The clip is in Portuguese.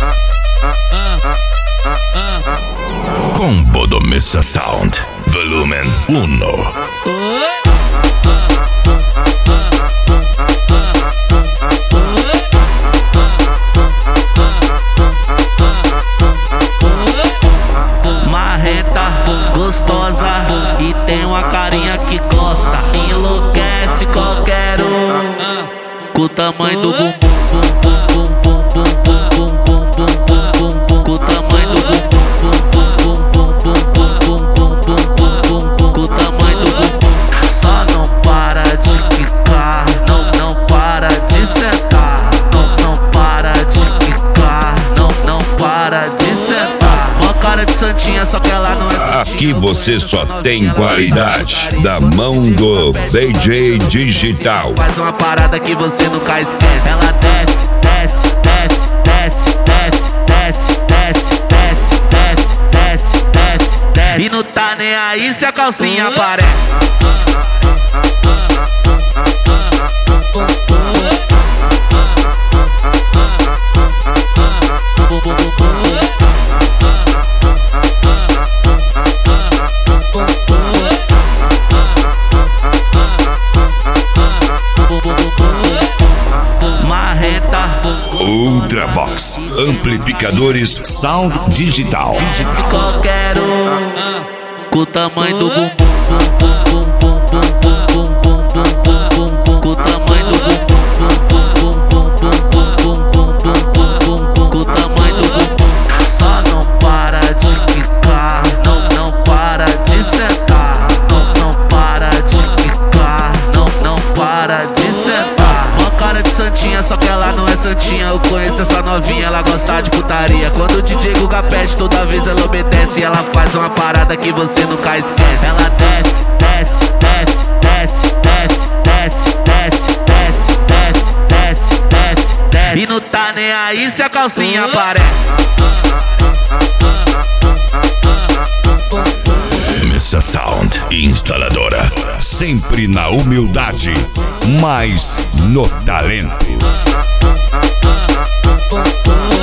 Combo do Mr. Sound, volumen 1. Marreta, gostosa e tem uma carinha que gosta. Enlouquece qualquer um com o tamanho do bumbum, bum, bum, bum, bum, bum, bum, bum, bum, bum, com o tamanho do bumbum, bum, bum, bum, bum, bum, bum, bum, bum, bum, com o tamanho do bumbum. Só não para de quicar, não para de sentar, não para de quicar, não para de sentar. Mó cara de santinha, só que ela não é santinha. Aqui você só tem qualidade da mão do DJ Digital. Faz uma parada que você nunca esquece. Ela desce, desce, desce, desce, desce, desce, desce, desce, desce, desce, desce, desce. E não tá nem aí se a calcinha aparece. Marreta, Ultravox, amplificadores Sound Digital. se qualquer um com o tamanho do bumbum, bum, bum, bum, bum, bum, bum, bum, bum, bum, com o tamanho do bumbum, bum, bum, bum, bum, bum, bum, bum, bum, bum, com o tamanho do bumbum. Só não para de quicar, não para de sentar, não para de quicar, não para de sentar. Mó cara de santinha, só que ela não é santinha. Eu conheço essa novinha, ela gosta de putaria. Quando o DJ Guga pede, toda vez ela obedece. Ela faz uma parada que você nunca esquece. Ela desce, desce, desce, desce, desce, desce, desce, desce, desce, desce, desce, desce. E não tá nem aí se a calcinha aparece. Mr. Sound, instaladora, sempre na humildade, mas no talento.